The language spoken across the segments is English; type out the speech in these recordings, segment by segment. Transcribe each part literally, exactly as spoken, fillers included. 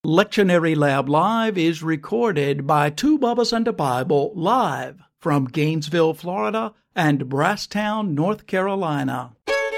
Lectionary Lab Live is recorded by Two Bubbas and a Bible live from Gainesville, Florida and Brasstown, North Carolina.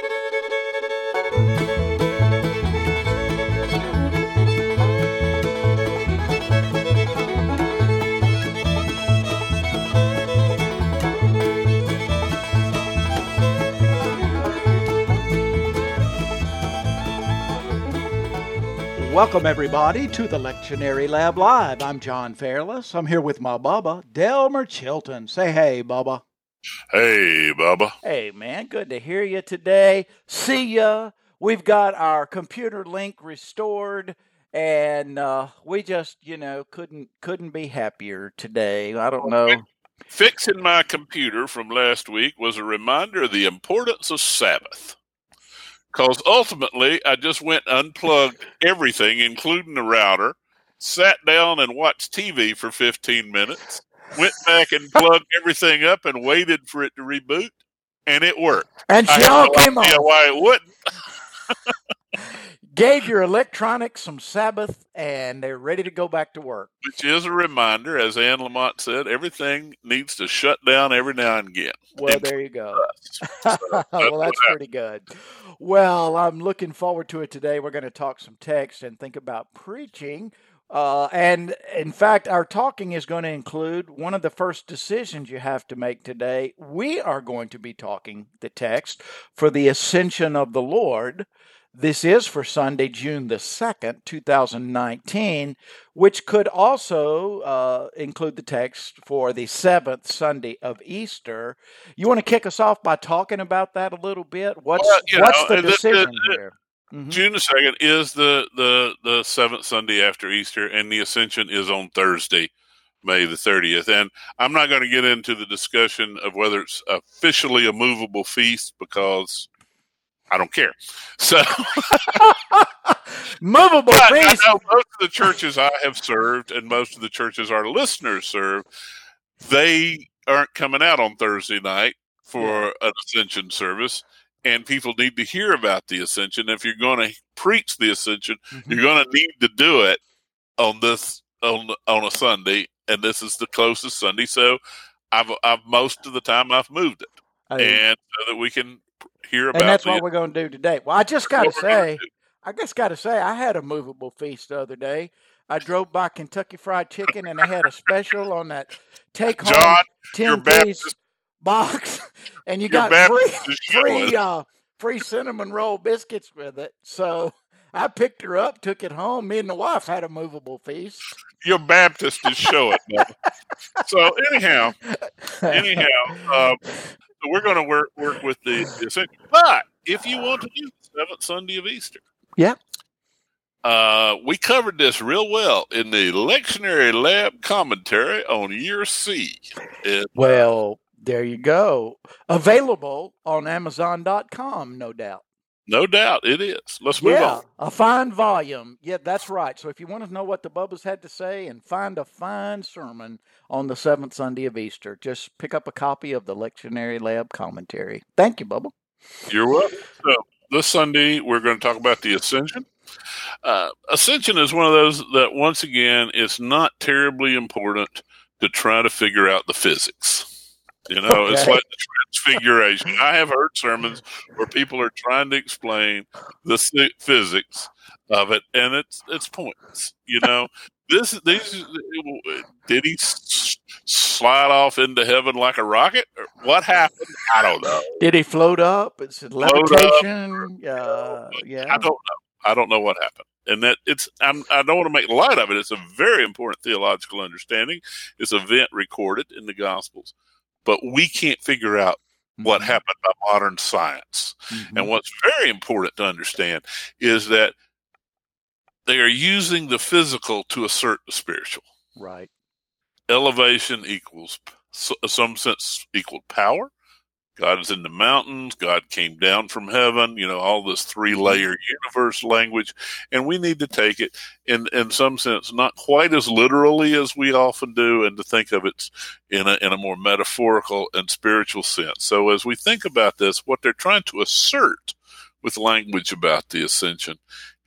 Welcome, everybody, to the Lectionary Lab Live. I'm John Fairless. I'm here with my Bubba, Delmer Chilton. Say hey, Bubba. Hey, Bubba. Hey, man. Good to hear you today. See ya. We've got our computer link restored, and uh, we just, you know, couldn't couldn't be happier today. I don't know. Fixing my computer from last week was a reminder of the importance of Sabbath. Because ultimately, I just went and unplugged everything, including the router, sat down and watched T V for fifteen minutes, went back and plugged everything up and waited for it to reboot, and it worked. And she I all have no came idea on. why it wouldn't. Gave your electronics some Sabbath, and they're ready to go back to work. Which is a reminder, as Anne Lamott said, everything needs to shut down every now and again. Well, there you go. So that's well, that's pretty good. Well, I'm looking forward to it today. We're going to talk some text and think about preaching. Uh, and in fact, our talking is going to include one of the first decisions you have to make today. We are going to be talking the text for the ascension of the Lord. This is for Sunday, June the second, two thousand nineteen, which could also uh, include the text for the seventh Sunday of Easter. You want to kick us off by talking about that a little bit? What's well, what's know, the decision the, the, here? Mm-hmm. June the second is the, the, the seventh Sunday after Easter, and the Ascension is on Thursday, May the thirtieth. And I'm not going to get into the discussion of whether it's officially a movable feast, because I don't care. So, movable but feast. I know most of the churches I have served, and most of the churches our listeners serve, they aren't coming out on Thursday night for yeah. an Ascension service, and people need to hear about the Ascension. If you're going to preach the Ascension, mm-hmm. you're going to need to do it on this on on a Sunday, and this is the closest Sunday. So, I've I've most of the time I've moved it, I mean, and so that we can hear about. And that's the, what we're going to do today. Well, I just got to say, I just got to say, I had a movable feast the other day. I drove by Kentucky Fried Chicken, and they had a special on that take-home ten-piece box, and you got free, free, uh, free cinnamon roll biscuits with it. So I picked her up, took it home. Me and the wife had a movable feast. Your Baptist is showing. So anyhow, anyhow, um, we're going to work work with the, the Ascension. But if you want to do the seventh Sunday of Easter, yeah, uh, we covered this real well in the Lectionary Lab commentary on Year C. And, well, there you go. Available on Amazon dot com, no doubt. No doubt it is. Let's move yeah, on. A fine volume. Yeah, that's right. So if you want to know what the Bubbas had to say and find a fine sermon on the seventh Sunday of Easter, just pick up a copy of the Lectionary Lab commentary. Thank you, Bubba. You're welcome. So this Sunday, we're going to talk about the Ascension. Uh, Ascension is one of those that, once again, it's not terribly important to try to figure out the physics. You know, okay. It's like the transfiguration. I have heard sermons where people are trying to explain the physics of it, and it's it's pointless. You know, this these did he slide off into heaven like a rocket? Or what happened? I don't know. Did he float up? It's levitation. Uh, yeah, I don't know. I don't know what happened. And that it's, I'm, I don't want to make light of it. It's a very important theological understanding. It's an event recorded in the Gospels. But we can't figure out what mm-hmm. happened by modern science. Mm-hmm. And what's very important to understand is that they are using the physical to assert the spiritual. Right. Elevation equals, in some sense, equal power. God is in the mountains. God came down from heaven, you know, all this three-layer universe language. And we need to take it in, in some sense, not quite as literally as we often do, and to think of it in a, in a more metaphorical and spiritual sense. So as we think about this, what they're trying to assert with language about the ascension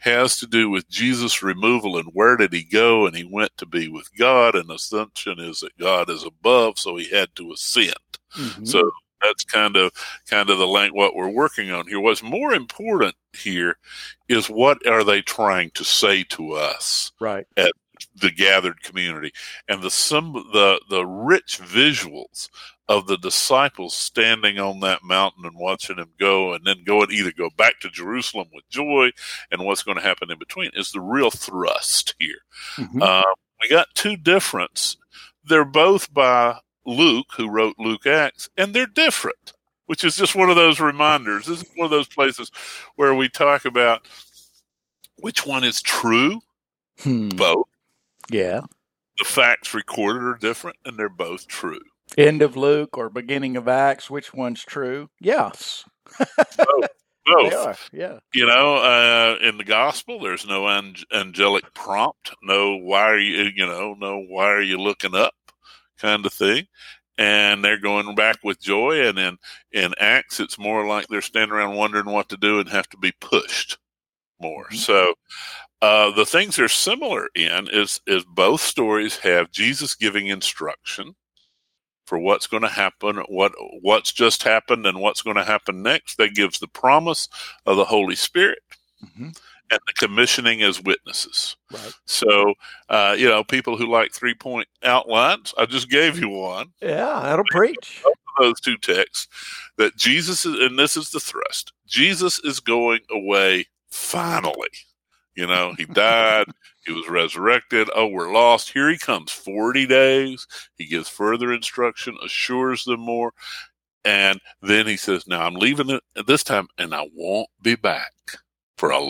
has to do with Jesus' removal and where did he go, and he went to be with God, and ascension is that God is above, so he had to ascend. Mm-hmm. So that's kind of kind of the length what we're working on here. What's more important here is what are they trying to say to us, right, at the gathered community, and the some the the rich visuals of the disciples standing on that mountain and watching him go, and then going either go back to Jerusalem with joy, and what's going to happen in between is the real thrust here. Mm-hmm. Uh, we got two difference. They're both by Luke, who wrote Luke Acts, and they're different, which is just one of those reminders. This is one of those places where we talk about which one is true. Hmm. Both. Yeah. The facts recorded are different, and they're both true. End of Luke or beginning of Acts, which one's true? Yes. Both. Both. They are, yeah. You know, uh, in the gospel, there's no ang- angelic prompt, no why are you, you know, no why are you looking up kind of thing. And they're going back with joy. And in, in Acts, it's more like they're standing around wondering what to do and have to be pushed more. Mm-hmm. So uh, the things they're similar in is, is both stories have Jesus giving instruction for what's going to happen, what what's just happened, and what's going to happen next. That gives the promise of the Holy Spirit, mm-hmm. and the commissioning as witnesses. Right. So, uh, you know, people who like three-point outlines, I just gave you one. Yeah, that'll preach. Those two texts, that Jesus is, and this is the thrust, Jesus is going away finally. You know, he died, he was resurrected. Oh, we're lost. Here he comes, forty days. He gives further instruction, assures them more. And then he says, now I'm leaving it at this time, and I won't be back for a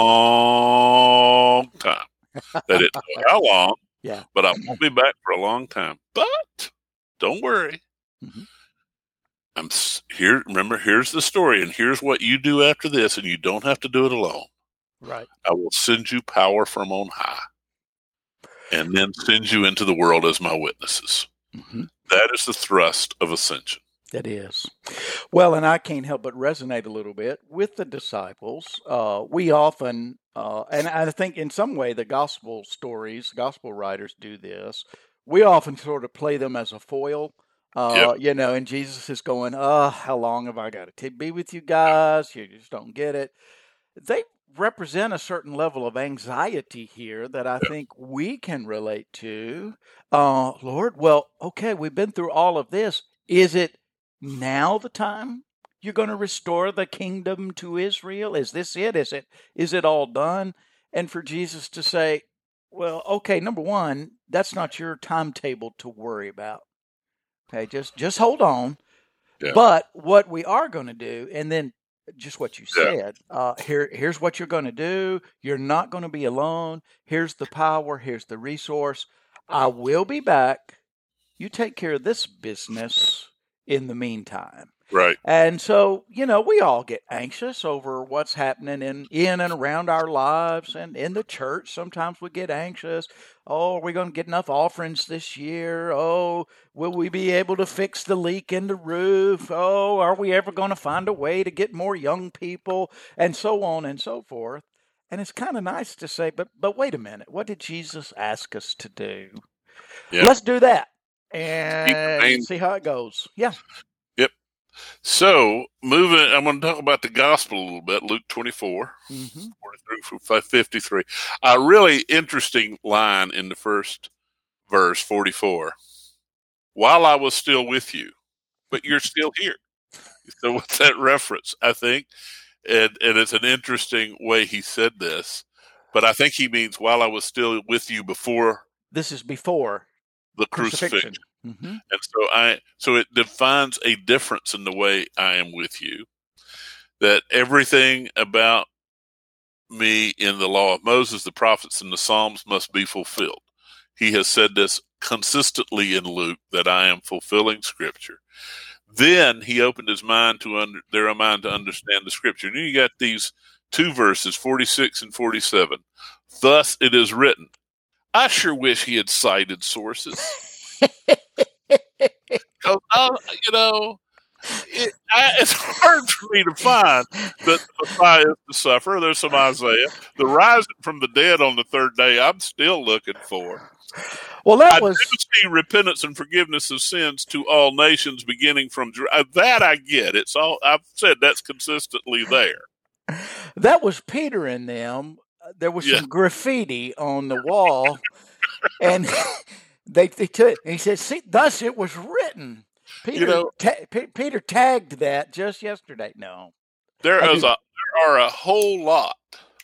long time. That it know how long, yeah. but I won't be back for a long time. But don't worry. Mm-hmm. I'm here. Remember, here's the story, and here's what you do after this, and you don't have to do it alone. Right. I will send you power from on high, and then send you into the world as my witnesses. Mm-hmm. That is the thrust of ascension. It is. Well, and I can't help but resonate a little bit with the disciples. Uh, we often, uh, and I think in some way the gospel stories, gospel writers do this. We often sort of play them as a foil. Uh, yep. You know, and Jesus is going, oh, how long have I got to be with you guys? You just don't get it. They represent a certain level of anxiety here that I think we can relate to. Uh, Lord, well, okay, we've been through all of this. Is it now the time you're going to restore the kingdom to Israel? Is this it? Is it, is it all done? And for Jesus to say, well, okay, number one, that's not your timetable to worry about. Okay, just, just hold on. Yeah. But what we are going to do, and then just what you said, yeah. uh, here, here's what you're going to do. You're not going to be alone. Here's the power. Here's the resource. I will be back. You take care of this business in the meantime. Right. And so, you know, we all get anxious over what's happening in, in and around our lives, and in the church. Sometimes we get anxious. Oh, are we going to get enough offerings this year? Oh, will we be able to fix the leak in the roof? Oh, are we ever going to find a way to get more young people? And so on and so forth. And it's kind of nice to say, but but wait a minute. What did Jesus ask us to do? Yeah. Let's do that and see how it goes. Yeah. So, moving, I'm going to talk about the gospel a little bit, Luke twenty-four, mm-hmm. forty-three through fifty-three. A really interesting line in the first verse, forty-four. While I was still with you, but you're still here. So, what's that reference, I think? And, and it's an interesting way he said this, but I think he means while I was still with you before. This is before the crucifixion. crucifixion. Mm-hmm. And so I, so it defines a difference in the way I am with you, that everything about me in the law of Moses, the prophets, and the Psalms must be fulfilled. He has said this consistently in Luke, that I am fulfilling Scripture. Then he opened his mind to under, their mind to understand the Scripture. And you got these two verses, forty-six and forty-seven. Thus it is written. I sure wish he had cited sources. Because, uh, you know, it, I, it's hard for me to find that the Messiah is to suffer. There's some Isaiah. The rising from the dead on the third day, I'm still looking for. Well, that I was do see repentance and forgiveness of sins to all nations, beginning from that. I get it's all. I've said that's consistently there. That was Peter and them. There was Yeah. some graffiti on the wall, and they they took. And he said, "See, thus it was written." Peter, You know, ta- P- Peter tagged that just yesterday. No, there I is do- a there are a whole lot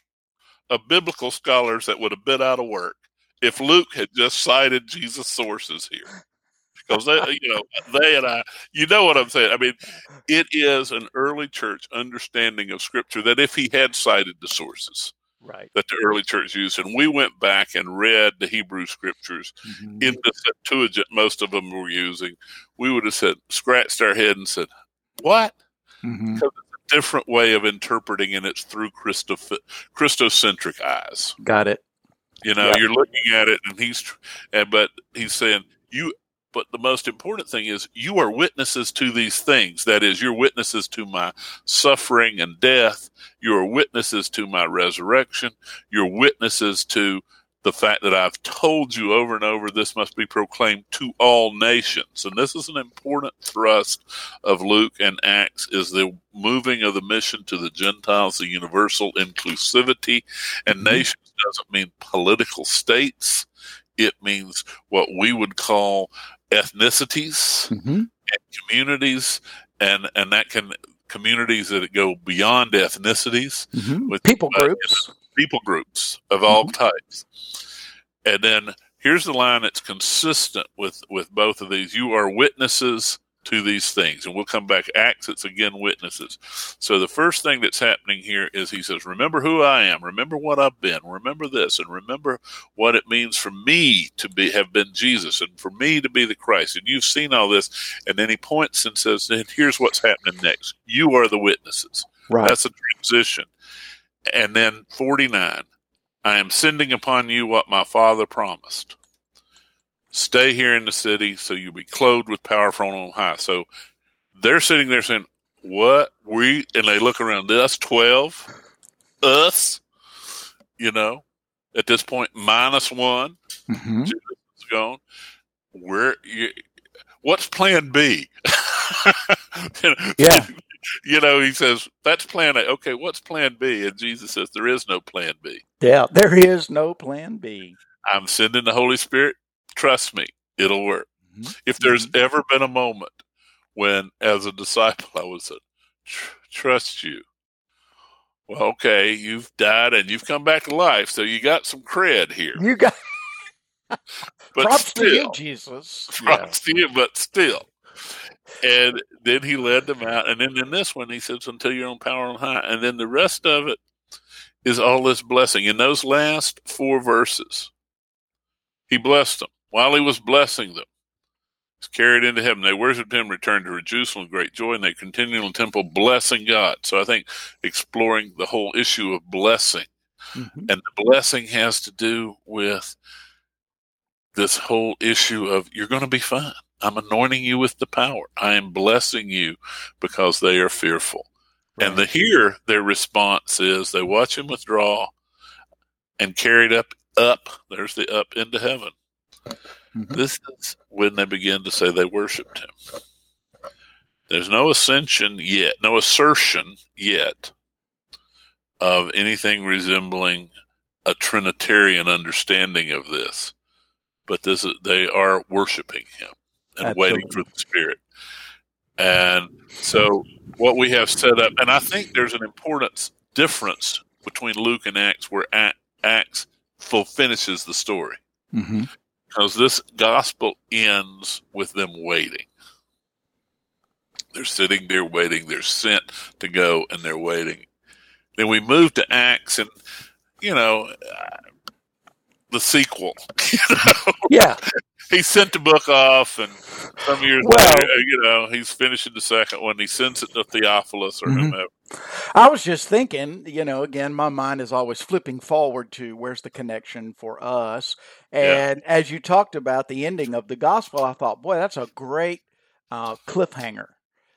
of biblical scholars that would have been out of work if Luke had just cited Jesus' sources here. Because they, you know, they and I, you know what I'm saying. I mean, it is an early church understanding of Scripture that if he had cited the sources right. that the early church used, and we went back and read the Hebrew Scriptures Mhm. in the Septuagint, most of them were using, we would have said, scratched our head and said, "What?" Mhm. Because it's a different way of interpreting, and it's through Christo- Christocentric eyes. Got it. You know, Yeah. you're looking at it, and he's, and but he's saying you. But the most important thing is you are witnesses to these things. That is, you're witnesses to my suffering and death. You are witnesses to my resurrection. You're witnesses to the fact that I've told you over and over this must be proclaimed to all nations. And this is an important thrust of Luke and Acts, is the moving of the mission to the Gentiles, the universal inclusivity. And Mhm. nations doesn't mean political states. It means what we would call ethnicities Mhm. and communities, and, and that can communities that go beyond ethnicities, Mhm. with People uh, groups. people groups of all Mhm. types. And then here's the line that's consistent with, with both of these. You are witnesses to these things. And we'll come back. Acts, it's again witnesses. So the first thing that's happening here is he says, remember who I am. Remember what I've been. Remember this. And remember what it means for me to be have been Jesus and for me to be the Christ. And you've seen all this. And then he points and says, and here's what's happening next. You are the witnesses. Right. That's a transition. And then forty-nine, I am sending upon you what my Father promised. Stay here in the city so you'll be clothed with power from on high. So they're sitting there saying, what? We, and they look around, us twelve, us, you know, at this point, minus one, Mhm. Jesus is gone. Where, you, what's plan B? Yeah. You know, he says, that's plan A. Okay, what's plan B? And Jesus says, there is no plan B. Yeah. There is no plan B. I'm sending the Holy Spirit. Trust me, it'll work. Mhm. If there's ever been a moment when, as a disciple, I would say, "Tr- trust you. Well, okay, you've died and you've come back to life, so you got some cred here. You got But props still, to you, Jesus. props to you, but still. And then he led them out. And then in this one, he says, until you're on power on high. And then the rest of it is all this blessing. In those last four verses, he blessed them. While he was blessing them, he's carried into heaven. They worshiped him, returned to Jerusalem with great joy, and they continued in the temple blessing God. So I think exploring the whole issue of blessing. Mhm. And the blessing has to do with this whole issue of you're going to be fine. I'm anointing you with the power. I am blessing you because they are fearful. Right. And the here, their response is they watch him withdraw and carried up, up, there's the up into heaven. Mhm. This is when they begin to say they worshiped him. There's no ascension yet, no assertion yet of anything resembling a Trinitarian understanding of this. But this is, they are worshiping him and Absolutely. waiting for the Spirit. And so what we have set up, and I think there's an important difference between Luke and Acts, where Acts full finishes the story. Mhm. Because this gospel ends with them waiting. They're sitting there waiting. They're sent to go, and they're waiting. Then we move to Acts, and, you know, uh, the sequel. You know? Yeah. He sent the book off, and some years Well- later, you know, he's finishing the second one. He sends it to Theophilus or Mhm. whomever. I was just thinking, you know, again, my mind is always flipping forward to where's the connection for us. And as you talked about the ending of the gospel, I thought, boy, that's a great uh, cliffhanger.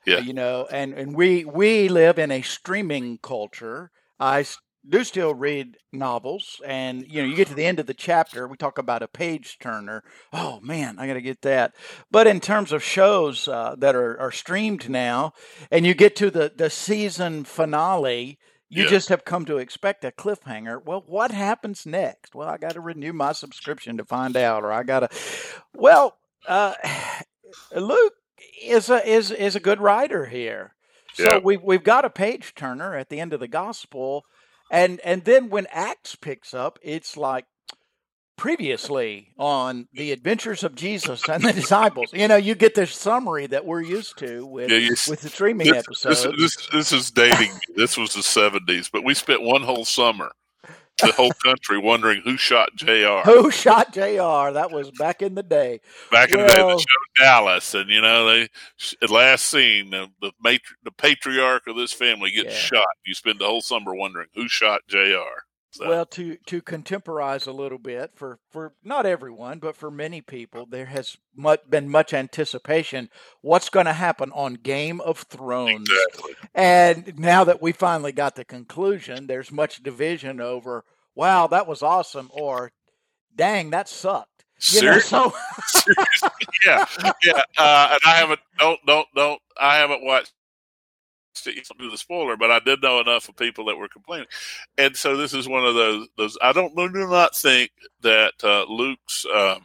Yeah. You know, and, and we we live in a streaming culture. I s- do still read novels, and you know, you get to the end of the chapter, we talk about a page turner. Oh man, I got to get that. But in terms of shows uh, that are, are streamed now, and you get to the the season finale, you Yeah. just have come to expect a cliffhanger. Well, what happens next? Well, I got to renew my subscription to find out, or I got to. Well, uh, Luke is a is is a good writer here. So Yeah. we've we've got a page turner at the end of the gospel, and and then when Acts picks up, it's like previously on the adventures of Jesus and the disciples. You know, you get this summary that we're used to with Yeah, you s- with the streaming This, this, episodes. this, this is dating me. This was the seventies, but we spent one whole summer, the whole country, wondering who shot J R. Who shot J R? That was back in the day. Back in the day, Well, the show Dallas, and you know, they at last scene, the the, matri- the patriarch of this family gets Yeah. shot. You spend the whole summer wondering who shot J R. So, Well, to to contemporize a little bit for for not everyone, but for many people, there has much, been much anticipation. What's going to happen on Game of Thrones? exactly. And now that we finally got the conclusion, there's much division over, wow, that was awesome, or dang, that sucked. You know, Seriously? so Seriously? Yeah, yeah. Uh, and I haven't. Don't don't don't. I haven't watched to do the spoiler, but I did know enough of people that were complaining, and so this is one of those. Those I don't do not think that uh, Luke's uh,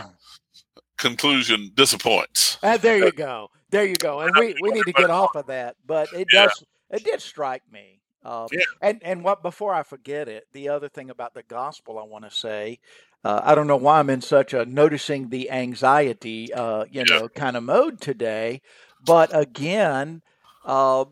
conclusion disappoints. uh, there you go, there you go, and we, we need to get off of that. But it Yeah. does it did strike me. Uh, Yeah. and and what before I forget it, the other thing about the gospel I want to say, uh, I don't know why I'm in such a noticing the anxiety, uh, you Yeah. know, kind of mode today, but again. Uh,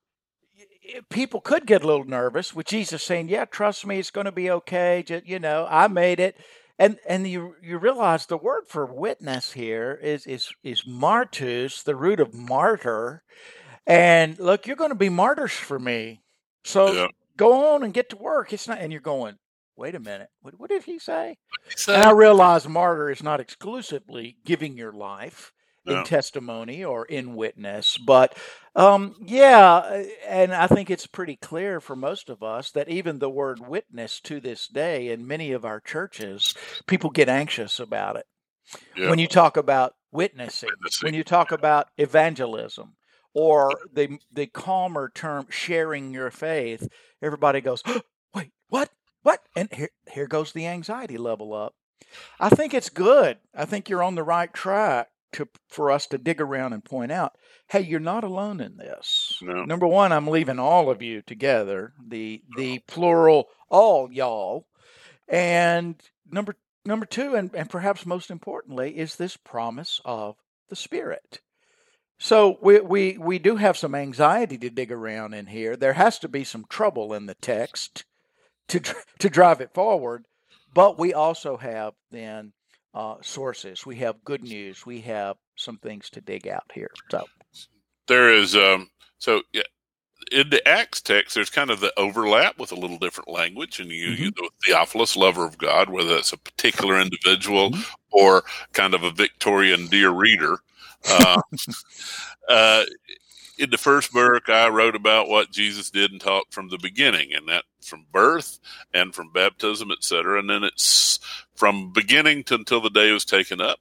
People could get a little nervous with Jesus saying, "Yeah, trust me, it's going to be okay. Just, you know, I made it." And and you you realize the word for witness here is is is martus, the root of martyr. And look, you're going to be martyrs for me. So Yeah. go on and get to work. It's not. And you're going, wait a minute. What what did he say? So, And I realize martyr is not exclusively giving your life in Yeah. testimony or in witness, but um, yeah, and I think it's pretty clear for most of us that even the word witness to this day in many of our churches, people get anxious about it. Yeah. When you talk about witnessing, Witnessing. when you talk about evangelism, or the the calmer term sharing your faith, everybody goes, wait, what? What? And here, here goes the anxiety level up. I think it's good. I think you're on the right track to for us to dig around and point out, hey, you're not alone in this. No. Number one, I'm leaving all of you together, the the plural, all y'all. And number number two, and, and perhaps most importantly, is this promise of the Spirit. So we, we we do have some anxiety to dig around in here. There has to be some trouble in the text to dr- to drive it forward, but we also have then uh, sources. We have good news. We have some things to dig out here. So There is um. So yeah, in the Acts text, there's kind of the overlap with a little different language, and you, Mhm. you the Theophilus, lover of God, whether that's a particular individual Mhm. or kind of a Victorian dear reader. Uh, uh, in the first book, I wrote about what Jesus did and taught from the beginning, and that from birth and from baptism, et cetera. And then it's from beginning to until the day it was taken up.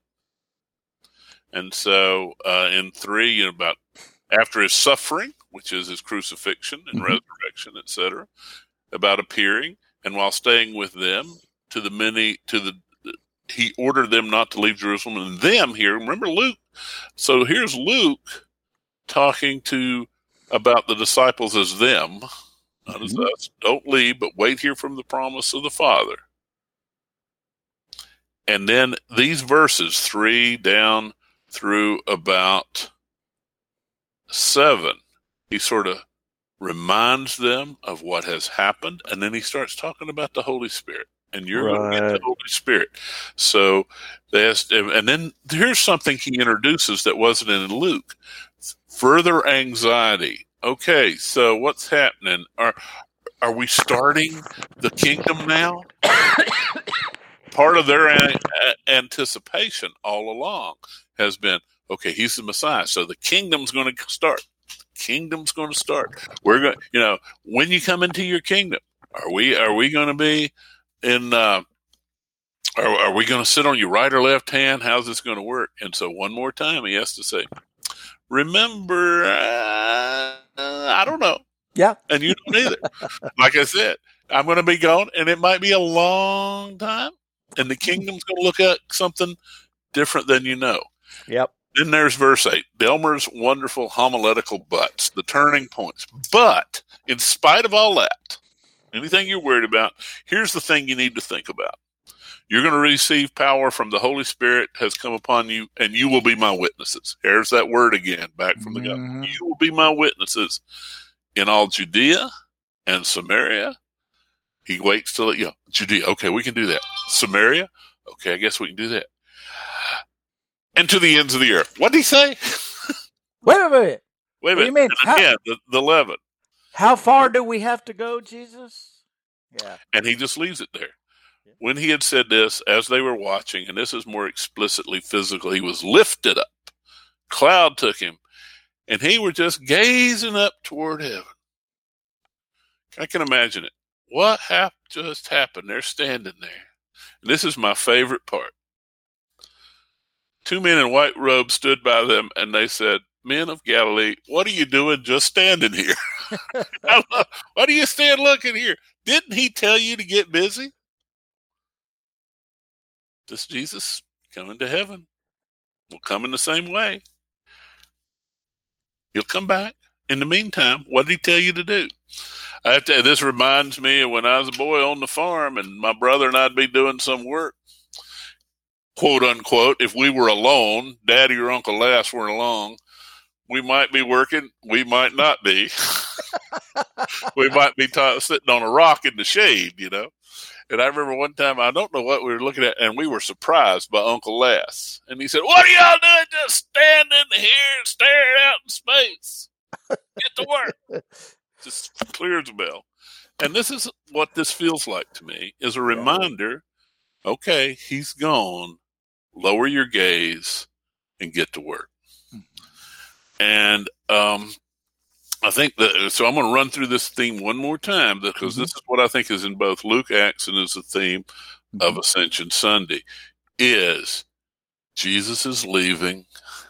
And so uh, in three, you know, about after his suffering, which is his crucifixion and Mhm. resurrection, et cetera, about appearing, and while staying with them, to the many, to the, he ordered them not to leave Jerusalem. And them here, remember Luke. So here's Luke talking to about the disciples as them, not as Mhm. us. Don't leave, but wait here from the promise of the Father. And then these verses, three down through about seven, he sort of reminds them of what has happened, and then he starts talking about the Holy Spirit. And you're going to get Right. the Holy Spirit. So that's, and then here's something he introduces that wasn't in Luke. Further anxiety. Okay, so what's happening? Are are we starting the kingdom now? Part of their a- a- anticipation all along has been, okay, he's the Messiah, so the kingdom's going to start. kingdom's going to start. We're going, you know, when you come into your kingdom, are we are we going to be in? Uh, are, are we going to sit on your right or left hand? How's this going to work? And so one more time, he has to say, "Remember, uh, I don't know." Yeah, and you don't either. Like I said, I'm going to be gone, and it might be a long time, and the kingdom's going to look at something different than you know. Yep. Then there's verse eight, Delmer's wonderful homiletical buts, the turning points. But in spite of all that, anything you're worried about, here's the thing you need to think about. You're going to receive power from the Holy Spirit has come upon you, and you will be my witnesses. Here's that word again, back from the mm-hmm. God. You will be my witnesses in all Judea and Samaria. He waits till it, you know, Judea. Okay, we can do that. Samaria. Okay, I guess we can do that. And to the ends of the earth. What did he say? Wait a minute. Wait a minute. What do you mean? And again, the, the eleven. How far do we have to go, Jesus? Yeah. And he just leaves it there. When he had said this, as they were watching, and this is more explicitly physical, he was lifted up. Cloud took him, and he were just gazing up toward heaven. I can imagine it. What hap- just happened? They're standing there. And this is my favorite part. Two men in white robes stood by them, and they said, "Men of Galilee, what are you doing just standing here?" I love, why do you stand looking here? Didn't he tell you to get busy? This Jesus coming to heaven will come in the same way. He'll come back. In the meantime, what did he tell you to do? I have to, this reminds me of when I was a boy on the farm and my brother and I'd be doing some work. Quote unquote, if we were alone, Daddy or Uncle Les weren't along, we might be working, we might not be. We might be t- sitting on a rock in the shade, you know. And I remember one time, I don't know what we were looking at, and we were surprised by Uncle Les. And he said, "What are y'all doing just standing here and staring out in space? Get to work." Just clear as a bell. And this is what this feels like to me, is a reminder, okay, he's gone. Lower your gaze and get to work. And um, I think that, so I'm going to run through this theme one more time because mm-hmm. this is what I think is in both Luke, Acts, and is the theme mm-hmm. of Ascension Sunday, is Jesus is leaving.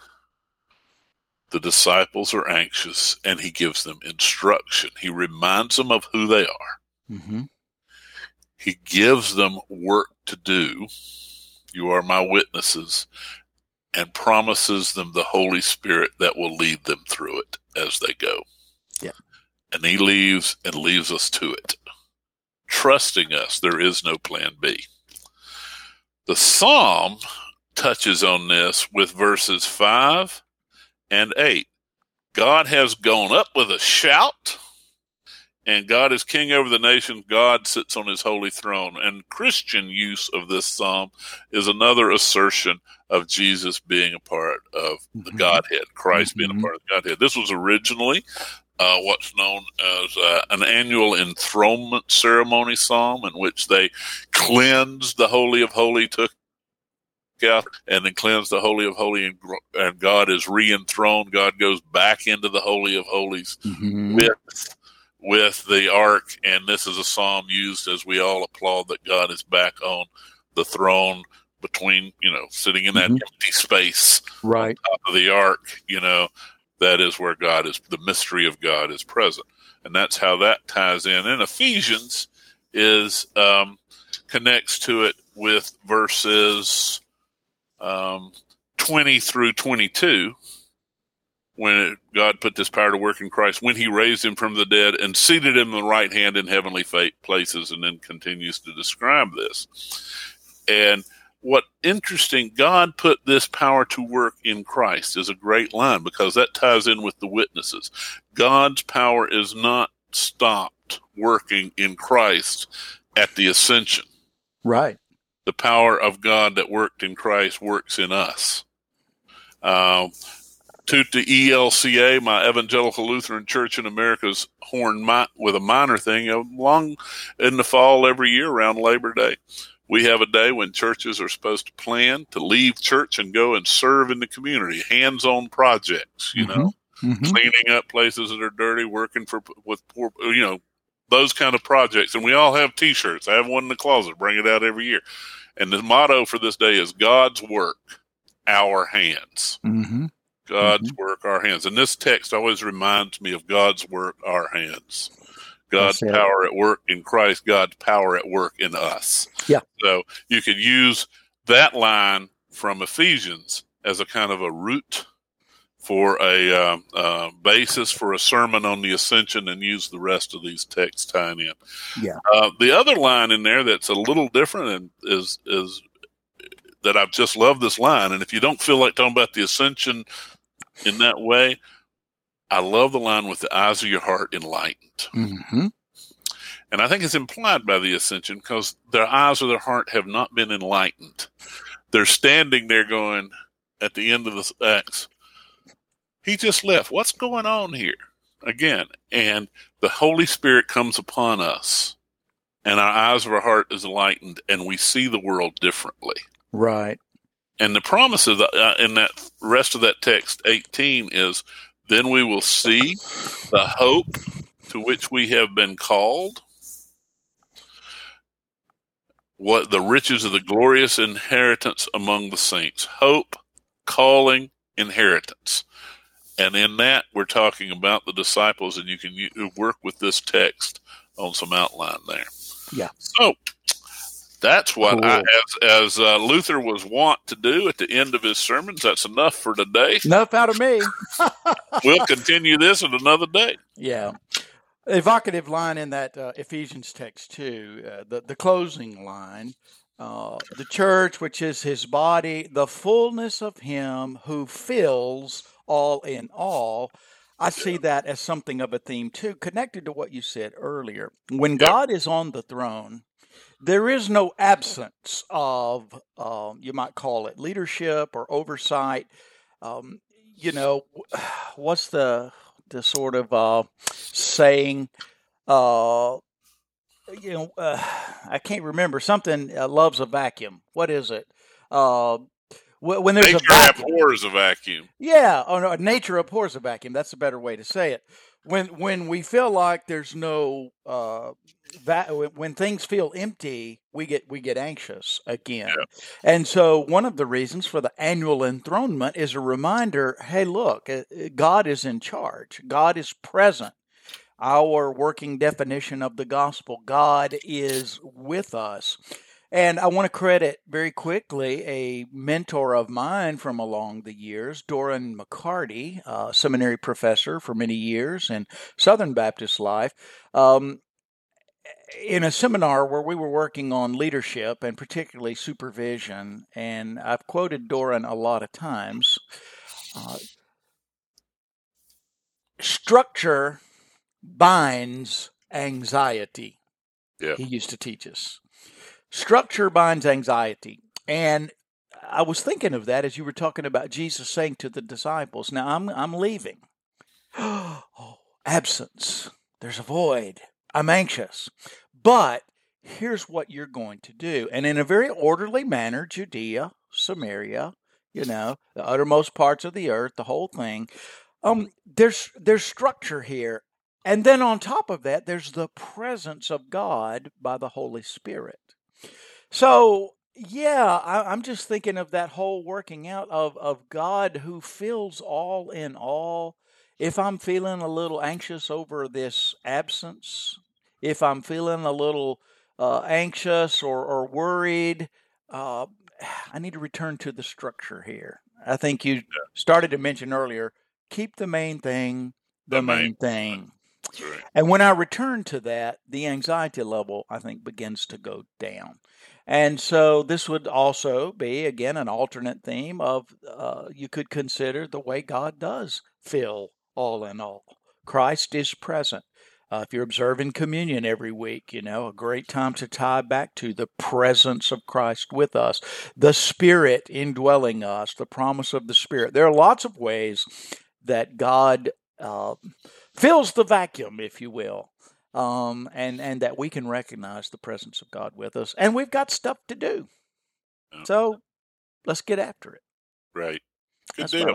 The disciples are anxious, and he gives them instruction. He reminds them of who they are. Mm-hmm. He gives them work to do. You are my witnesses, and promises them the Holy Spirit that will lead them through it as they go. Yeah. And he leaves and leaves us to it, trusting us. There is no plan B. The Psalm touches on this with verses five and eight. God has gone up with a shout, and God is king over the nation. God sits on his holy throne. And Christian use of this psalm is another assertion of Jesus being a part of the mm-hmm. Godhead, Christ mm-hmm. being a part of the Godhead. This was originally uh, what's known as uh, an annual enthronement ceremony psalm, in which they cleansed the Holy of Holies, took out and then cleansed the Holy of Holies, and, and God is re-enthroned. God goes back into the Holy of Holies mm-hmm. with with the ark, and this is a psalm used as we all applaud that God is back on the throne between, you know, sitting in that mm-hmm. empty space right on top of the ark. You know, that is where God is, the mystery of God is present. And that's how that ties in. And Ephesians is um, connects to it with verses um, twenty through twenty-two, when it, God put this power to work in Christ, when he raised him from the dead and seated him on the right hand in heavenly places, and then continues to describe this. And what interesting, God put this power to work in Christ is a great line, because that ties in with the witnesses. God's power is not stopped working in Christ at the ascension. Right. The power of God that worked in Christ works in us. Um, Toot the E L C A, my Evangelical Lutheran Church in America's horn mi- with a minor thing, along in the fall every year around Labor Day. We have a day when churches are supposed to plan to leave church and go and serve in the community, hands-on projects, you mm-hmm. know. Mhm. cleaning up places that are dirty, working for with poor, you know, those kind of projects. And we all have T-shirts. I have one in the closet. Bring it out every year. And the motto for this day is God's work, our hands. Mhm. God's Mhm. work, our hands. And this text always reminds me of God's work, our hands. God's That's it. power at work in Christ, God's power at work in us. Yeah. So you could use that line from Ephesians as a kind of a root for a uh, uh, basis for a sermon on the ascension, and use the rest of these texts tying in. Yeah. Uh, the other line in there that's a little different and is is that I've just loved this line. And if you don't feel like talking about the ascension in that way, I love the line with the eyes of your heart enlightened. Mm-hmm. And I think it's implied by the ascension because their eyes of their heart have not been enlightened. They're standing there going at the end of the Acts, he just left. What's going on here? Again, and the Holy Spirit comes upon us, and our eyes of our heart is enlightened, and we see the world differently. Right. And the promise of the, uh, in that rest of that text, eighteen, is then we will see the hope to which we have been called, what the riches of the glorious inheritance among the saints. Hope, calling, inheritance. And in that, we're talking about the disciples, and you can u- work with this text on some outline there. Yeah. So that's what Cool. I, as, as uh, Luther was wont to do at the end of his sermons. That's enough for today. Enough out of me. We'll continue this at another day. Yeah. Evocative line in that uh, Ephesians text too, uh, the, the closing line, uh, the church, which is his body, the fullness of him who fills all in all. I see that as something of a theme too, connected to what you said earlier. When Yep. God is on the throne, there is no absence of, um, you might call it leadership or oversight. Um, you know, what's the the sort of uh, saying? Uh, you know, uh, I can't remember. Something uh, loves a vacuum. What is it? Uh, wh- when there's Nature a vacuum. abhors a vacuum. Yeah, oh no, nature abhors a vacuum. That's a better way to say it. When when we feel like there's no uh, va- when when things feel empty, we get we get anxious again. Yeah. And so one of the reasons for the annual enthronement is a reminder. Hey, look, uh, God is in charge. God is present. Our working definition of the gospel: God is with us. And I want to credit very quickly a mentor of mine from along the years, Doran McCarty, uh, seminary professor for many years in Southern Baptist life. Um, in a seminar where we were working on leadership and particularly supervision, and I've quoted Doran a lot of times, uh, structure binds anxiety. Yeah. He used to teach us. Structure binds anxiety. And I was thinking of that as you were talking about Jesus saying to the disciples, now I'm I'm leaving. Oh, absence. There's a void. I'm anxious. But here's what you're going to do. And in a very orderly manner, Judea, Samaria, you know, the uttermost parts of the earth, the whole thing. Um, there's there's structure here. And then on top of that, there's the presence of God by the Holy Spirit. So, yeah, I, I'm just thinking of that whole working out of, of God who fills all in all. If I'm feeling a little anxious over this absence, if I'm feeling a little uh, anxious or, or worried, uh, I need to return to the structure here. I think you started to mention earlier, keep the main thing the, The main, main thing. That's right. And when I return to that, the anxiety level, I think, begins to go down. And so this would also be, again, an alternate theme of uh, you could consider the way God does fill all in all. Christ is present. Uh, if you're observing communion every week, you know, a great time to tie back to the presence of Christ with us, the Spirit indwelling us, the promise of the Spirit. There are lots of ways that God uh, fills the vacuum, if you will. Um, and, and that we can recognize the presence of God with us. And we've got stuff to do. Yeah. So let's get after it. Right. Good That's deal. right on.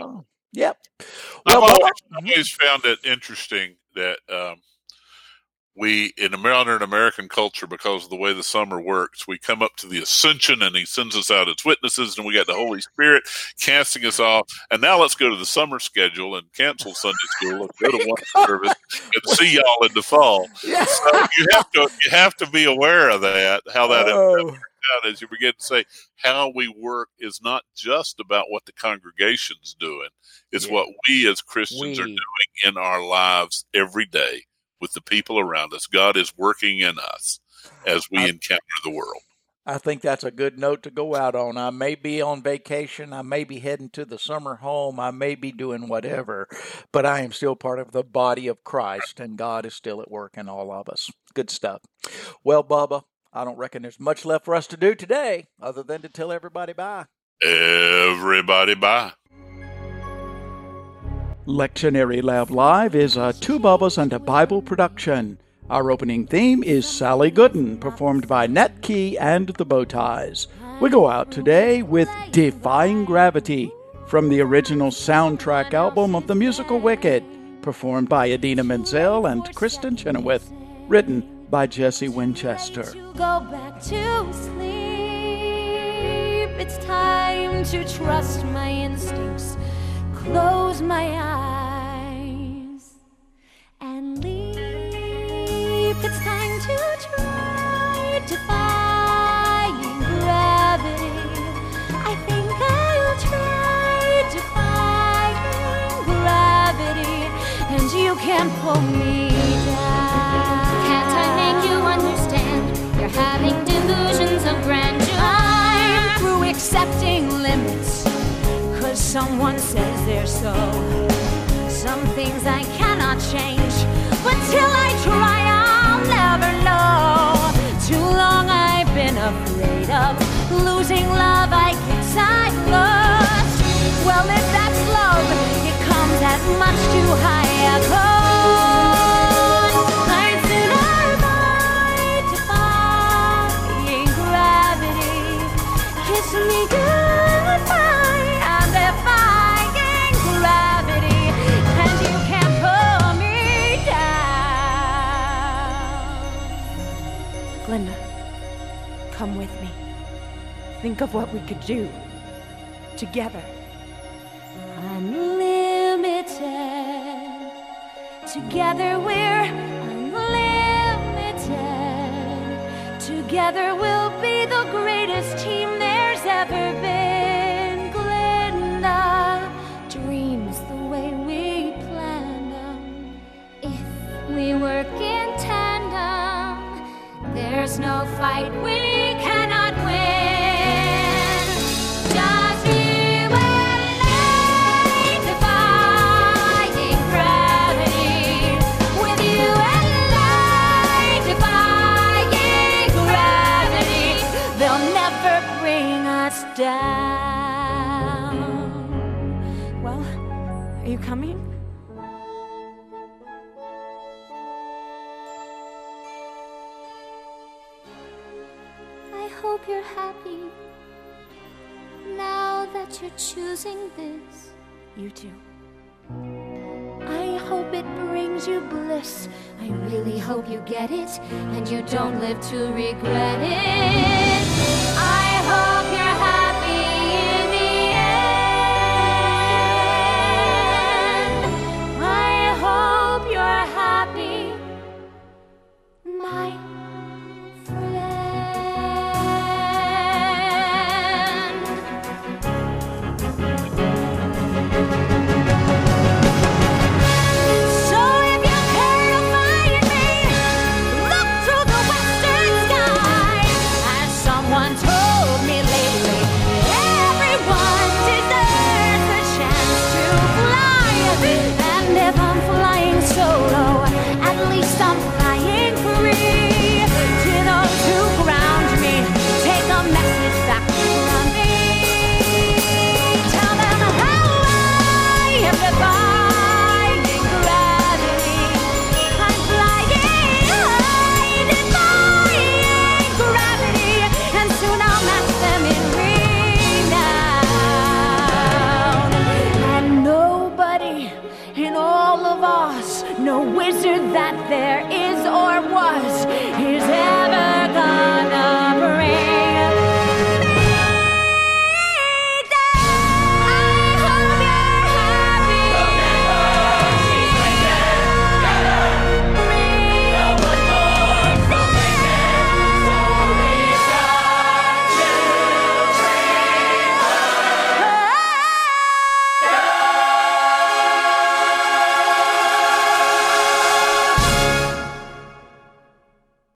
Yep. Well, I've Well, always, Bubba, always found it interesting that um, we, in modern American culture, because of the way the summer works, we come up to the Ascension and he sends us out as witnesses, and we got the Holy Spirit casting us off. And now let's go to the summer schedule and cancel Sunday school and go to one service and see y'all in the fall. Yeah. So you have to you have to be aware of that, how that Oh. works out as you begin to say how we work is not just about what the congregation's doing. It's Yeah. what we as Christians We. are doing in our lives every day with the people around us. God is working in us as we I, encounter the world. I think that's a good note to go out on. I may be on vacation. I may be heading to the summer home. I may be doing whatever, but I am still part of the body of Christ, and God is still at work in all of us. Good stuff. Well, Bubba, I don't reckon there's much left for us to do today other than to tell everybody bye. Everybody bye. Lectionary Lab Live is a Two Bubbas and a Bible production. Our opening theme is Sally Gooden, performed by Nat Key and the Bowties. We go out today with Defying Gravity from the original soundtrack album of the musical Wicked, performed by Idina Menzel and Kristen Chenoweth, written by Jesse Winchester. Go back to sleep. It's time to trust my instincts. Close my eyes and leave. It's time to try defying gravity. I think I'll try defying gravity, and you can't pull me down. Can't I make you understand? You're having delusions of grandeur. I'm through accepting limits, 'cause someone says they're so. Some things I cannot change, but till I try I'll never know. Too long I've been afraid of losing love I guess I've lost. Well, if that's love, it comes at much too high a cost. I'd sooner fight defying gravity. Kiss me goodbye, I'm defying gravity, and you can't pull me down. Glenda, come with me. Think of what we could do together. Unlimited. Together we're unlimited. Together we'll be the greatest team there's ever been. Glenda, dreams the way we planned them. If we work in tandem, there's no fight we cannot win. Just you and I defying gravity. With you and I defying gravity. They'll never bring us down. Well, are you coming? I hope you're happy now that you're choosing this. You too. I hope it brings you bliss. I really hope you get it and you don't live to regret it. I hope you're